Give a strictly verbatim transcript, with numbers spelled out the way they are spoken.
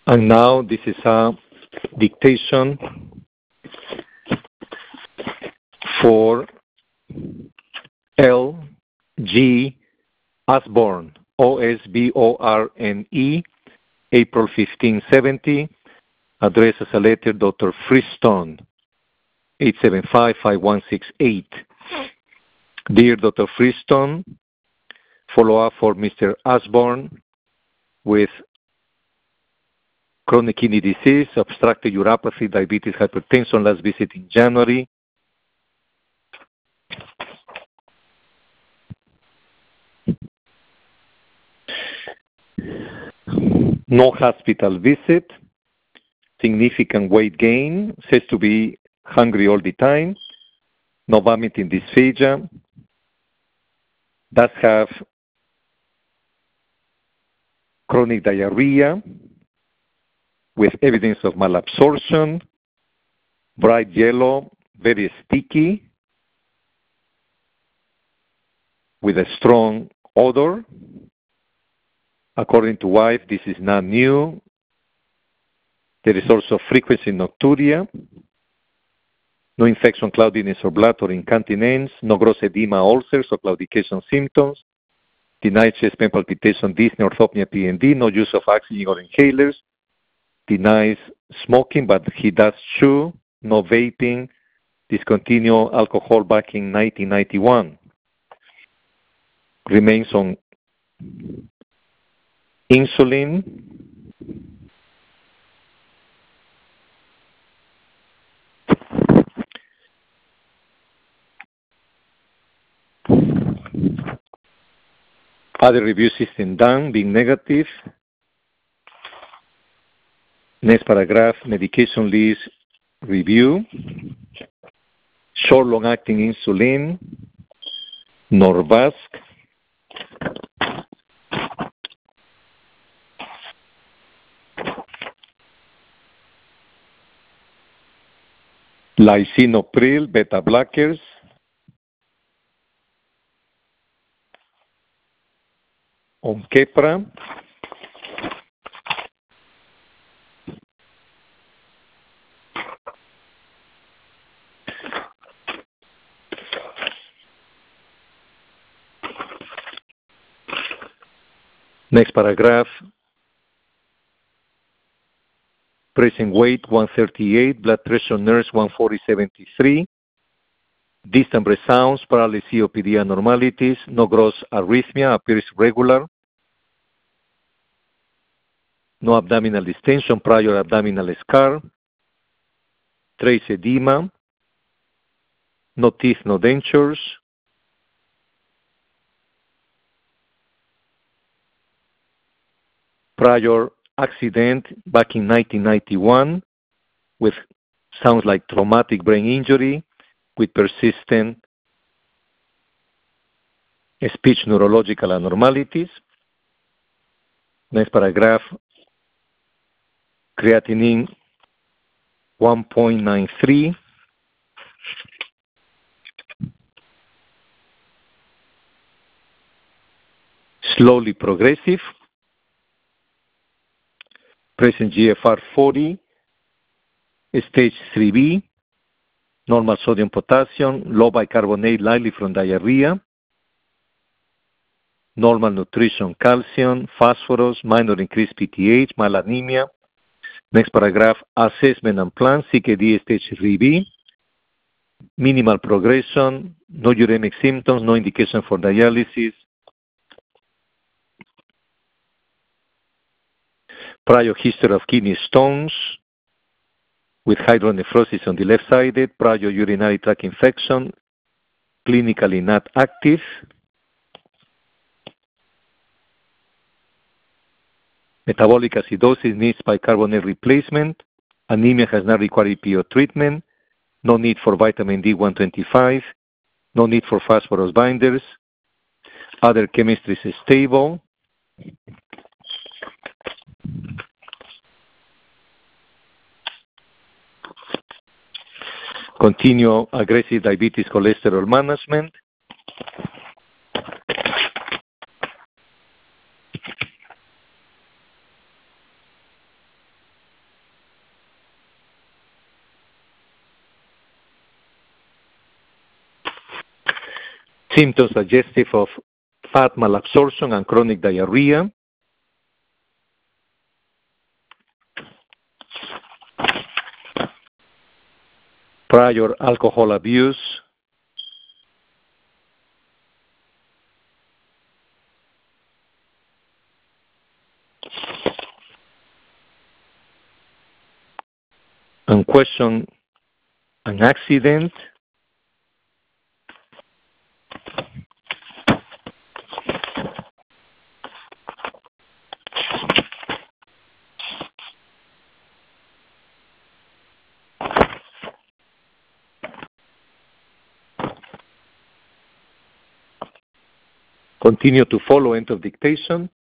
And now this is a dictation for L G Osborne, O S B O R N E, April fifteenth, seventy, address as a letter, Doctor Freestone, eight seven five, five one six eight. Dear Doctor Freestone, follow-up for Mister Osborne with chronic kidney disease, obstructive uropathy, diabetes, hypertension, last visit in January. No hospital visit, significant weight gain, says to be hungry all the time, no vomiting dysphagia, does have chronic diarrhea with evidence of malabsorption, bright yellow, very sticky, with a strong odor. According to wife, this is not new. There is also frequency nocturia, no infection, cloudiness, or blood or incontinence, no gross edema, ulcers, or claudication symptoms, denied chest pain, palpitation, dyspnea, orthopnea, P N D, no use of oxygen or inhalers, denies smoking, but he does chew, no vaping, discontinued alcohol back in nineteen ninety-one. Remains on insulin. Other review system done, being negative. Next paragraph, medication list review. Short long-acting insulin, Norvasc. Lisinopril, beta blockers. Onquepra. Next paragraph. Present weight one thirty-eight, blood pressure nurse one forty seventy-three, distant breath sounds, paralysis, C O P D abnormalities, no gross arrhythmia, appears regular, no abdominal distension, prior abdominal scar, trace edema, no teeth, no dentures, prior accident back in nineteen ninety-one with sounds like traumatic brain injury with persistent speech neurological abnormalities. Next paragraph, creatinine one point nine three, slowly progressive, present G F R forty, stage three B, normal sodium potassium, low bicarbonate, likely from diarrhea, normal nutrition, calcium, phosphorus, minor increased P T H, mild anemia. Next paragraph, assessment and plan, C K D stage three B, minimal progression, no uremic symptoms, no indication for dialysis, prior history of kidney stones with hydronephrosis on the left side, prior urinary tract infection, clinically not active. Metabolic acidosis needs bicarbonate replacement. Anemia has not required E P O treatment. No need for vitamin D one twenty-five. No need for phosphorus binders. Other chemistry is stable. Continue aggressive diabetes cholesterol management. symptoms suggestive of fat malabsorption and chronic diarrhea. Prior alcohol abuse. And question an accident. Continue to follow end of dictation.